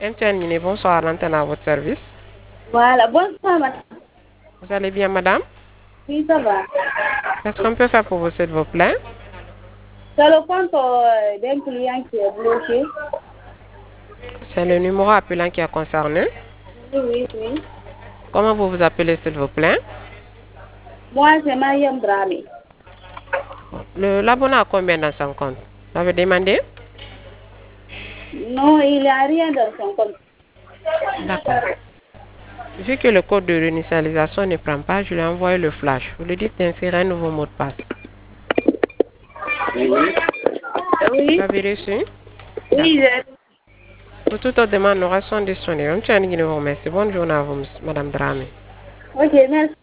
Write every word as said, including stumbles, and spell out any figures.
M T N Mini, bonsoir, l'antenne à votre service. Voilà, bonsoir madame. Vous allez bien, madame? Oui, ça va. Qu'est-ce qu'on peut faire pour vous, s'il vous plaît? C'est le compte euh, d'un client qui est bloqué. C'est le numéro appelant qui est concerné. Oui, oui, oui. Comment vous vous appelez, s'il vous plaît? Moi, c'est Mariam Dramé. Le L'abonné a combien dans son compte? Vous avez demandé? Non, il n'y a rien dans son compte. D'accord. Vu que le code de réinitialisation ne prend pas, je lui ai envoyé le flash. Vous lui dites d'insérer un nouveau mot de passe. Vous Oui, avez reçu? oui, D'accord. je- Pour toute autre demande, nous restons disponibles. M T N Guinée vous remercie. Bonne journée à vous, madame Dramé. ok, merci.